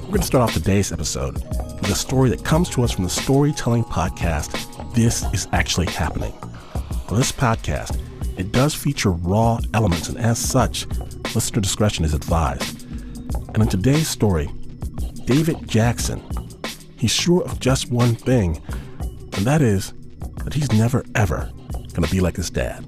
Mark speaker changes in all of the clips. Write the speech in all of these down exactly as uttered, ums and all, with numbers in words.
Speaker 1: We're going to start off today's episode with a story that comes to us from the storytelling podcast, This Is Actually Happening. On this podcast, it does feature raw elements, and as such, listener discretion is advised. And in today's story, David Jackson, he's sure of just one thing, and that is that he's never, ever going to be like his dad.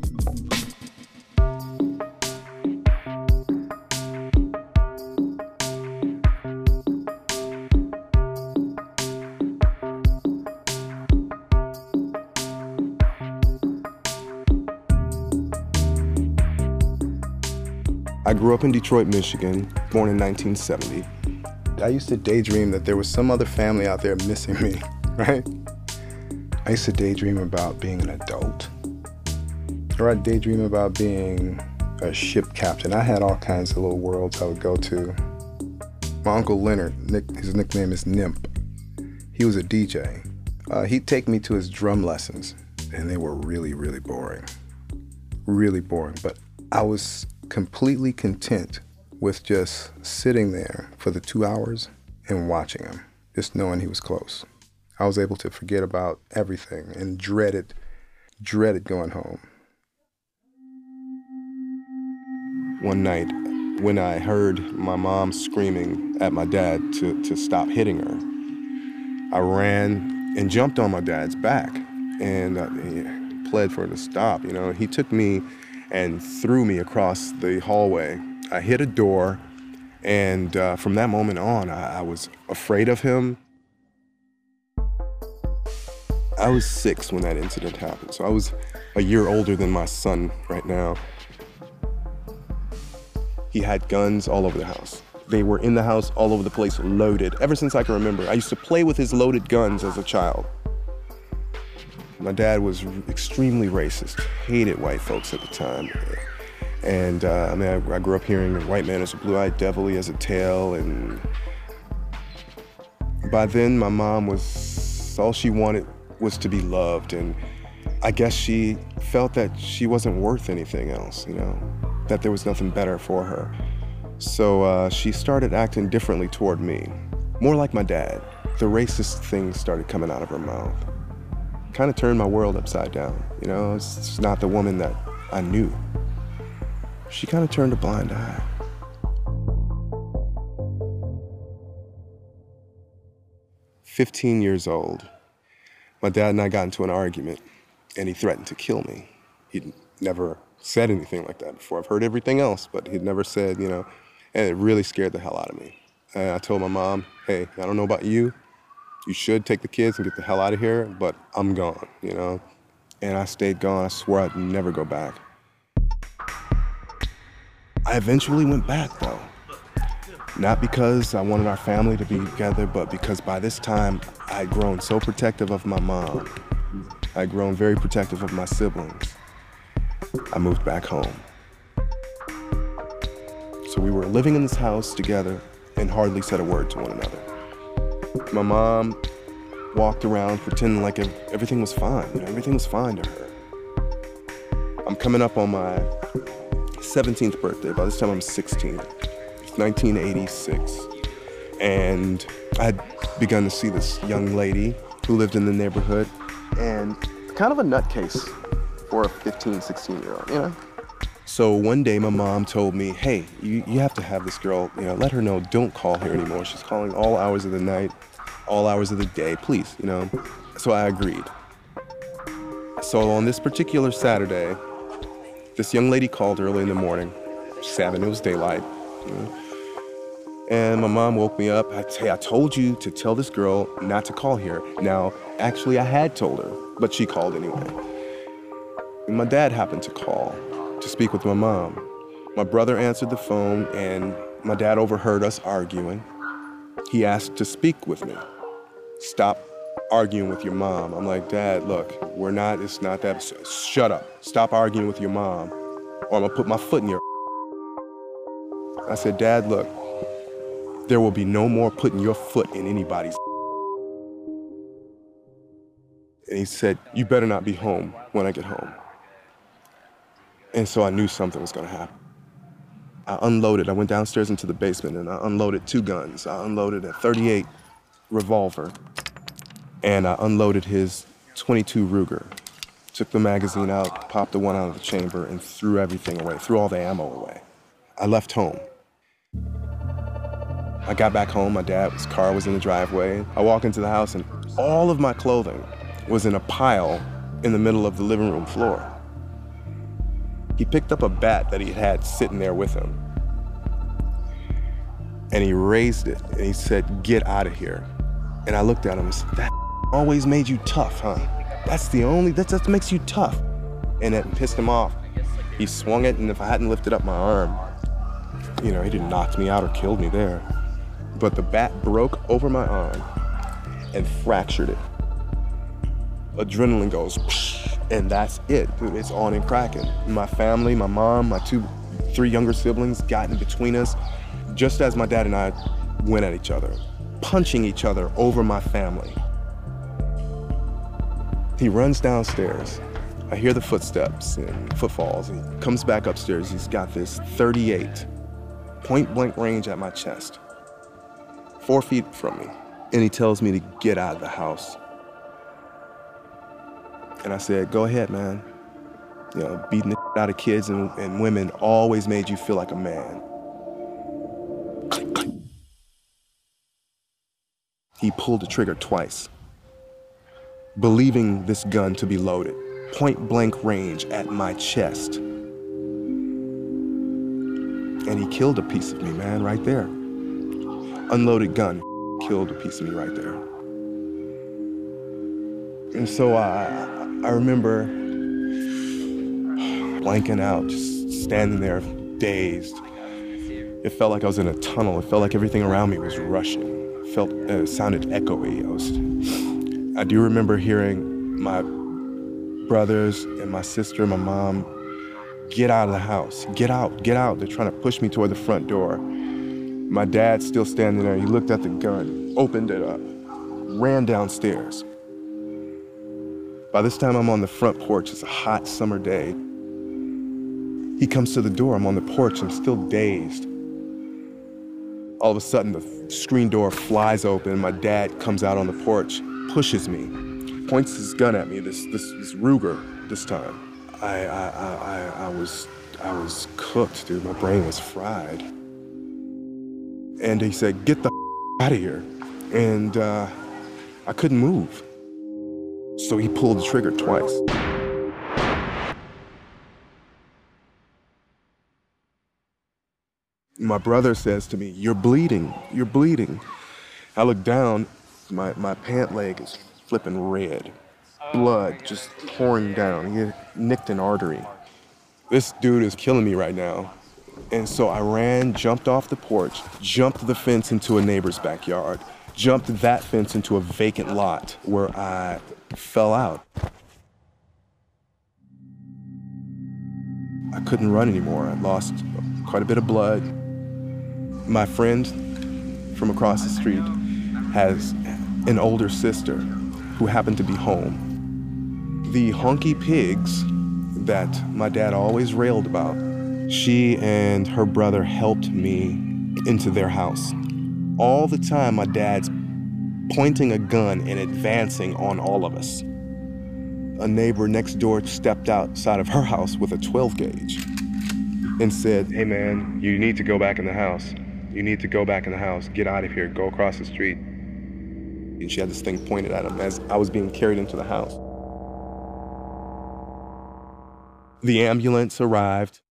Speaker 2: I grew up in Detroit, Michigan, born in nineteen seventy. I used to daydream that there was some other family out there missing me, right? I used to daydream about being an adult. Or I'd daydream about being a ship captain. I had all kinds of little worlds I would go to. My Uncle Leonard, Nick, his nickname is Nimp. He was a D J. Uh, he'd take me to his drum lessons, and they were really, really boring. Really boring, but I was completely content with just sitting there for the two hours and watching him, just knowing he was close. I was able to forget about everything and dreaded, dreaded going home. One night, when I heard my mom screaming at my dad to, to stop hitting her, I ran and jumped on my dad's back and uh, he pled for him to stop. You know, he took me and threw me across the hallway. I hit a door, and uh, from that moment on, I, I was afraid of him. I was six when that incident happened, so I was a year older than my son right now. He had guns all over the house. They were in the house all over the place, loaded. Ever since I can remember, I used to play with his loaded guns as a child. My dad was extremely racist, hated white folks at the time. And uh, I mean, I, I grew up hearing a white man is a blue-eyed devil, he has a tail, and by then my mom was, all she wanted was to be loved, and I guess she felt that she wasn't worth anything else, you know, that there was nothing better for her. So uh, she started acting differently toward me, more like my dad. The racist things started coming out of her mouth. Kind of turned my world upside down, you know? It's, it's not the woman that I knew. She kind of turned a blind eye. fifteen years old, my dad and I got into an argument, and he threatened to kill me. He'd never said anything like that before. I've heard everything else, but he'd never said, you know, and it really scared the hell out of me. And I told my mom, hey, I don't know about you, you should take the kids and get the hell out of here, but I'm gone, you know? And I stayed gone. I swore I'd never go back. I eventually went back, though. Not because I wanted our family to be together, but because by this time, I'd grown so protective of my mom. I'd grown very protective of my siblings. I moved back home. So we were living in this house together and hardly said a word to one another. My mom walked around pretending like everything was fine. You know, everything was fine to her. I'm coming up on my seventeenth birthday. By this time, I'm sixteen. It's nineteen eighty-six. And I had begun to see this young lady who lived in the neighborhood, and kind of a nutcase for a fifteen, sixteen-year-old, you know? So one day, my mom told me, hey, you, you have to have this girl, you know, let her know, don't call her anymore. She's calling all hours of the night, all hours of the day, please, you know? So I agreed. So on this particular Saturday, this young lady called early in the morning, seven, it was daylight, you know? And my mom woke me up. I hey, I told you to tell this girl not to call here. Now, actually, I had told her, but she called anyway. And my dad happened to call to speak with my mom. My brother answered the phone, and my dad overheard us arguing. He asked to speak with me. Stop arguing with your mom. I'm like, Dad, look, we're not, it's not that, shut up. Stop arguing with your mom, or I'm gonna put my foot in your. I said, Dad, look, there will be no more putting your foot in anybody's. And he said, you better not be home when I get home. And so I knew something was gonna happen. I unloaded. I went downstairs into the basement and I unloaded two guns. I unloaded a thirty-eight revolver and I unloaded his twenty-two Ruger. Took the magazine out, popped the one out of the chamber, and threw everything away, threw all the ammo away. I left home. I got back home, my dad's car was in the driveway. I walk into the house and all of my clothing was in a pile in the middle of the living room floor. He picked up a bat that he had sitting there with him. And he raised it and he said, "Get out of here." And I looked at him and said, "That always made you tough, huh? That's the only, that just makes you tough." And it pissed him off. He swung it, and if I hadn't lifted up my arm, you know, he didn't knock me out or killed me there. But the bat broke over my arm and fractured it. Adrenaline goes, and that's it, dude. It's on and cracking. My family, my mom, my two, three younger siblings got in between us, just as my dad and I went at each other, punching each other over my family. He runs downstairs. I hear the footsteps and footfalls. He comes back upstairs. He's got this thirty-eight, point blank range at my chest, four feet from me. And he tells me to get out of the house. And I said, "Go ahead, man. You know, beating the out of kids and, and women always made you feel like a man." Click, click. He pulled the trigger twice, believing this gun to be loaded. Point blank range at my chest. And he killed a piece of me, man, right there. Unloaded gun killed a piece of me right there. And so I, I remember blanking out, just standing there dazed. It felt like I was in a tunnel. It felt like everything around me was rushing. It felt, uh, it sounded echoey. I was, I do remember hearing my brothers and my sister and my mom, "Get out of the house, get out, get out." They're trying to push me toward the front door. My dad's still standing there. He looked at the gun, opened it up, ran downstairs. By this time, I'm on the front porch. It's a hot summer day. He comes to the door. I'm on the porch. I'm still dazed. All of a sudden, the screen door flies open. My dad comes out on the porch, pushes me, points his gun at me, this this, this Ruger this time. I, I, I, I, was, I was cooked, dude. My brain was fried. And he said, "Get the out of here." And uh, I couldn't move. So he pulled the trigger twice. My brother says to me, "You're bleeding, you're bleeding." I look down, my, my pant leg is flipping red. Blood just pouring down. He had nicked an artery. This dude is killing me right now. And so I ran, jumped off the porch, jumped the fence into a neighbor's backyard, jumped that fence into a vacant lot where I fell out. I couldn't run anymore. I lost quite a bit of blood. My friend from across the street has an older sister who happened to be home. The honky pigs that my dad always railed about, she and her brother helped me into their house. All the time, my dad's pointing a gun and advancing on all of us. A neighbor next door stepped outside of her house with a twelve gauge and said, "Hey man, you need to go back in the house. You need to go back in the house. Get out of here. Go across the street." And she had this thing pointed at him as I was being carried into the house. The ambulance arrived.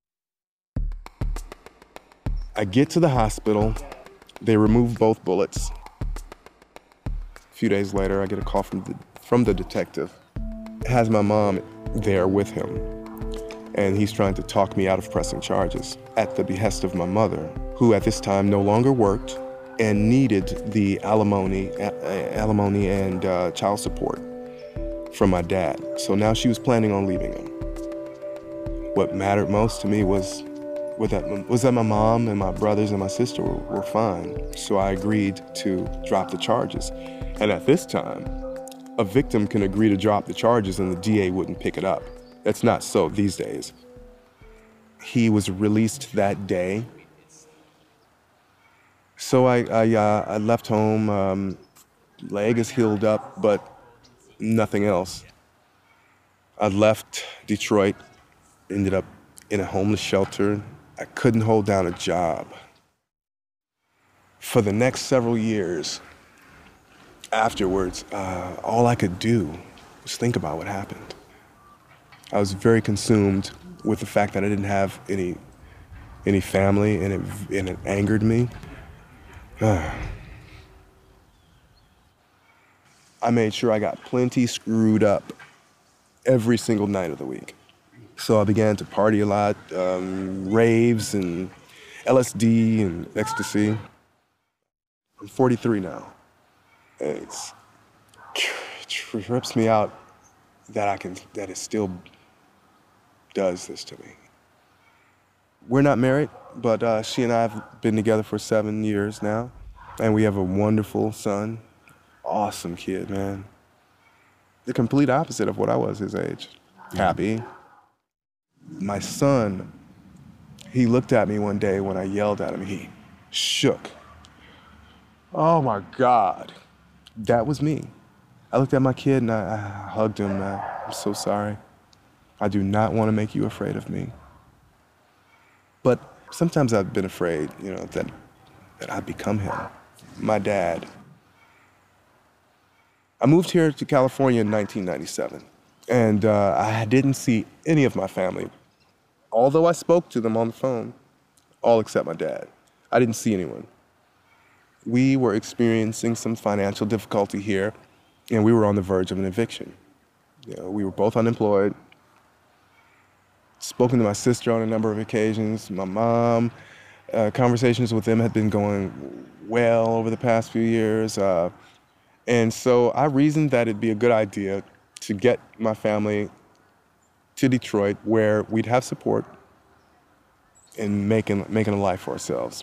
Speaker 2: I get to the hospital. They remove both bullets. A few days later, I get a call from the, from the detective. It has my mom there with him. And he's trying to talk me out of pressing charges at the behest of my mother, who at this time no longer worked and needed the alimony, a- alimony and uh, child support from my dad. So now she was planning on leaving him. What mattered most to me was, was, that, was that my mom and my brothers and my sister were, were fine. So I agreed to drop the charges. And at this time, a victim can agree to drop the charges and the D A wouldn't pick it up. That's not so these days. He was released that day, So I, I, uh, I left home. Um, leg is healed up, but nothing else. I left Detroit, ended up in a homeless shelter. I couldn't hold down a job. For the next several years afterwards, uh, all I could do was think about what happened. I was very consumed with the fact that I didn't have any any family, and it, and it angered me. Uh, I made sure I got plenty screwed up every single night of the week. So I began to party a lot, um, raves and L S D and ecstasy. I'm forty-three now. And it's, it trips me out that I can, that it still does this to me. We're not married, but uh, she and I have been together for seven years now, and we have a wonderful son. Awesome kid, man. The complete opposite of what I was his age. Happy. My son, he looked at me one day when I yelled at him. He shook. Oh my God. That was me. I looked at my kid and I, I hugged him. Man. I'm so sorry. I do not want to make you afraid of me. But sometimes I've been afraid, you know, that, that I'd become him. My dad. I moved here to California in nineteen ninety-seven, and uh, I didn't see any of my family. Although I spoke to them on the phone, all except my dad. I didn't see anyone. We were experiencing some financial difficulty here, and we were on the verge of an eviction. You know, we were both unemployed. Spoken to my sister on a number of occasions, my mom. Uh, conversations with them had been going well over the past few years. Uh, and so I reasoned that it'd be a good idea to get my family to Detroit where we'd have support in making, making a life for ourselves.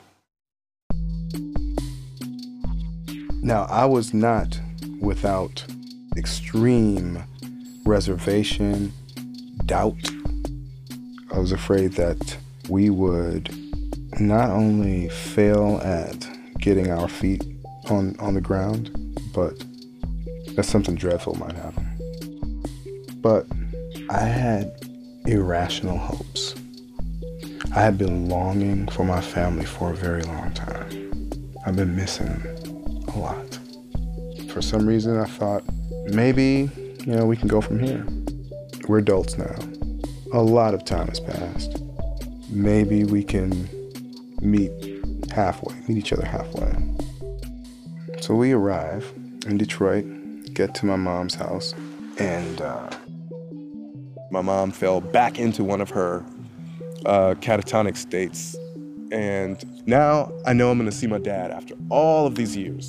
Speaker 3: Now, I was not without extreme reservation, doubt. I was afraid that we would not only fail at getting our feet on, on the ground, but that something dreadful might happen. But I had irrational hopes. I had been longing for my family for a very long time. I've been missing a lot. For some reason, I thought maybe, you know, we can go from here. We're adults now. A lot of time has passed. Maybe we can meet halfway, meet each other halfway. So we arrive in Detroit, get to my mom's house, and uh,
Speaker 2: my mom fell back into one of her uh, catatonic states. And now I know I'm gonna see my dad after all of these years.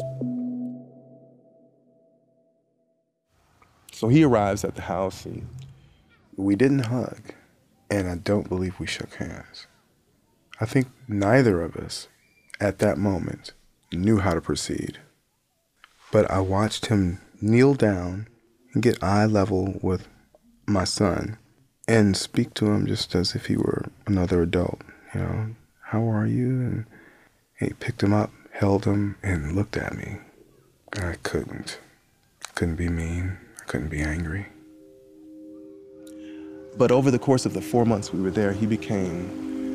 Speaker 2: So he arrives at the house and
Speaker 3: we didn't hug, and I don't believe we shook hands. I think neither of us, at that moment, knew how to proceed. But I watched him kneel down and get eye level with my son and speak to him just as if he were another adult. You know, how are you? And he picked him up, held him, and looked at me. I couldn't. I couldn't be mean. I couldn't be angry.
Speaker 2: But over the course of the four months we were there, he became,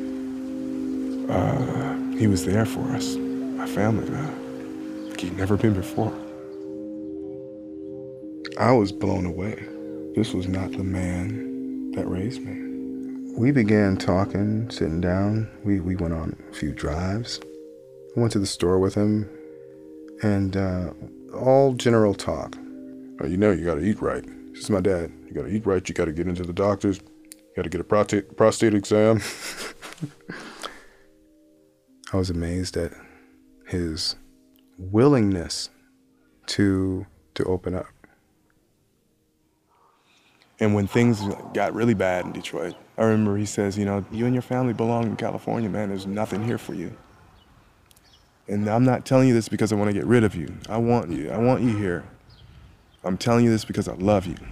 Speaker 2: uh, he was there for us, my family, man. Like he'd never been before.
Speaker 3: I was blown away. This was not the man that raised me. We began talking, sitting down. We, we went on a few drives. I went to the store with him, and uh, all general talk. Oh, you know you gotta eat right. This is my dad. You gotta eat right, you gotta get into the doctors, you gotta get a prostate, prostate exam. I was amazed at his willingness to to open up.
Speaker 2: And when things got really bad in Detroit, I remember he says, you know, you and your family belong in California, man. There's nothing here for you. And I'm not telling you this because I want to get rid of you. I want you. I want you here. I'm telling you this because I love you.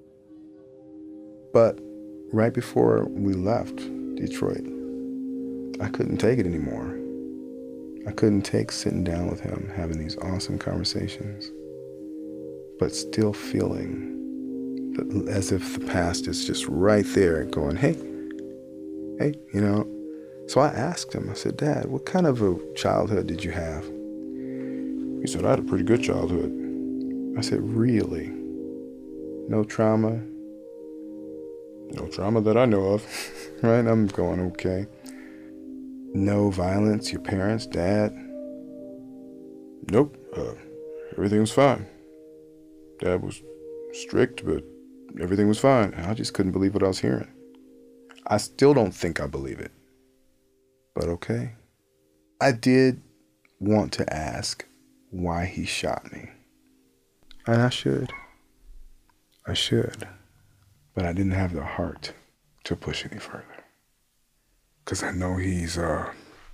Speaker 3: But right before we left Detroit, I couldn't take it anymore. I couldn't take sitting down with him, having these awesome conversations, but still feeling that, as if the past is just right there going, hey, hey, you know. So I asked him, I said, Dad, what kind of a childhood did you have? He said, I had a pretty good childhood. I said, really? No trauma? No trauma that I know of, right? I'm going, okay. No violence, your parents, dad? Nope, uh, everything was fine. Dad was strict, but everything was fine. I just couldn't believe what I was hearing. I still don't think I believe it, but okay. I did want to ask why he shot me. And I should. I should. But I didn't have the heart to push any further. Because I know he's, uh,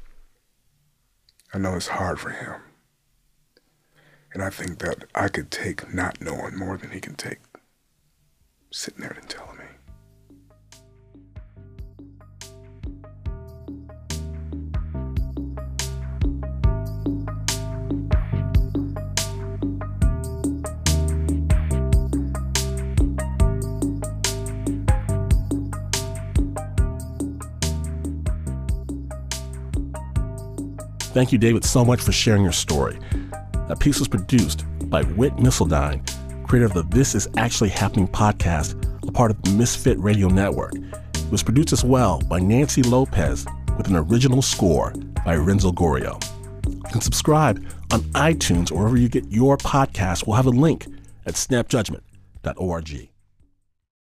Speaker 3: I know it's hard for him. And I think that I could take not knowing more than he can take sitting there and telling me.
Speaker 1: Thank you, David, so much for sharing your story. That piece was produced by Whit Missildine, creator of the This Is Actually Happening podcast, a part of the Misfit Radio Network. It was produced as well by Nancy Lopez with an original score by Renzo Gorio. You can subscribe on iTunes or wherever you get your podcasts. We'll have a link at snap judgment dot org.